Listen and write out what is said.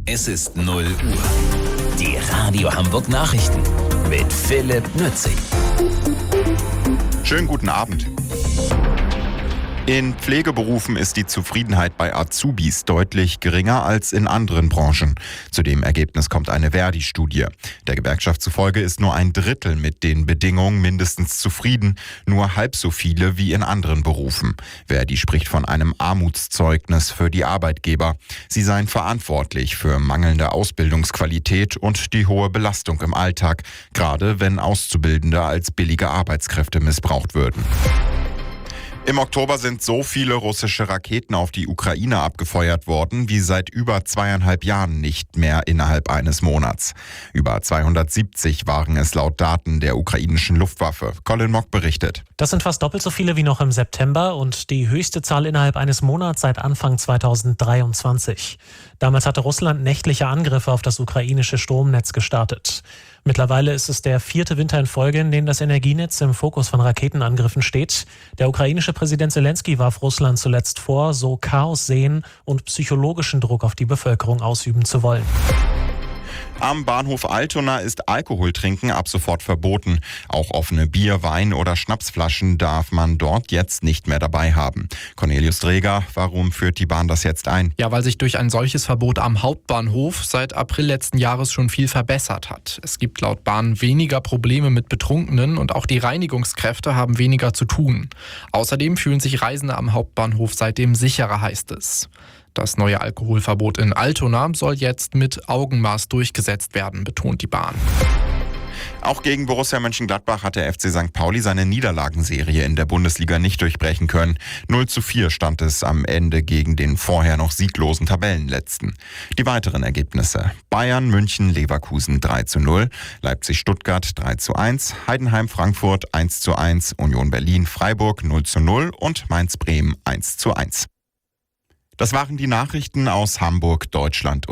Es ist 0 Uhr. Die Radio Hamburg Nachrichten mit Philipp Nützig. Schönen guten Abend. In Pflegeberufen ist die Zufriedenheit bei Azubis deutlich geringer als in anderen Branchen. Zu dem Ergebnis kommt eine Verdi-Studie. Der Gewerkschaft zufolge ist nur ein Drittel mit den Bedingungen mindestens zufrieden, nur halb so viele wie in anderen Berufen. Verdi spricht von einem Armutszeugnis für die Arbeitgeber. Sie seien verantwortlich für mangelnde Ausbildungsqualität und die hohe Belastung im Alltag, gerade wenn Auszubildende als billige Arbeitskräfte missbraucht würden. Im Oktober sind so viele russische Raketen auf die Ukraine abgefeuert worden, wie seit über 2,5 Jahren nicht mehr innerhalb eines Monats. Über 270 waren es laut Daten der ukrainischen Luftwaffe. Colin Mock berichtet. Das sind fast doppelt so viele wie noch im September und die höchste Zahl innerhalb eines Monats seit Anfang 2023. Damals hatte Russland nächtliche Angriffe auf das ukrainische Stromnetz gestartet. Mittlerweile ist es der 4. Winter in Folge, in dem das Energienetz im Fokus von Raketenangriffen steht. Der ukrainische Präsident Zelensky warf Russland zuletzt vor, so Chaos säen und psychologischen Druck auf die Bevölkerung ausüben zu wollen. Am Bahnhof Altona ist Alkoholtrinken ab sofort verboten. Auch offene Bier-, Wein- oder Schnapsflaschen darf man dort jetzt nicht mehr dabei haben. Cornelius Dreger, warum führt die Bahn das jetzt ein? Ja, weil sich durch ein solches Verbot am Hauptbahnhof seit April letzten Jahres schon viel verbessert hat. Es gibt laut Bahn weniger Probleme mit Betrunkenen und auch die Reinigungskräfte haben weniger zu tun. Außerdem fühlen sich Reisende am Hauptbahnhof seitdem sicherer, heißt es. Das neue Alkoholverbot in Altona soll jetzt mit Augenmaß durchgesetzt werden, betont die Bahn. Auch gegen Borussia Mönchengladbach hat der FC St. Pauli seine Niederlagenserie in der Bundesliga nicht durchbrechen können. 0:4 stand es am Ende gegen den vorher noch sieglosen Tabellenletzten. Die weiteren Ergebnisse: Bayern, München, Leverkusen 3:0, Leipzig-Stuttgart 3:1, Heidenheim-Frankfurt 1:1, Union Berlin, Freiburg 0:0 und Mainz-Bremen 1:1. Das waren die Nachrichten aus Hamburg, Deutschland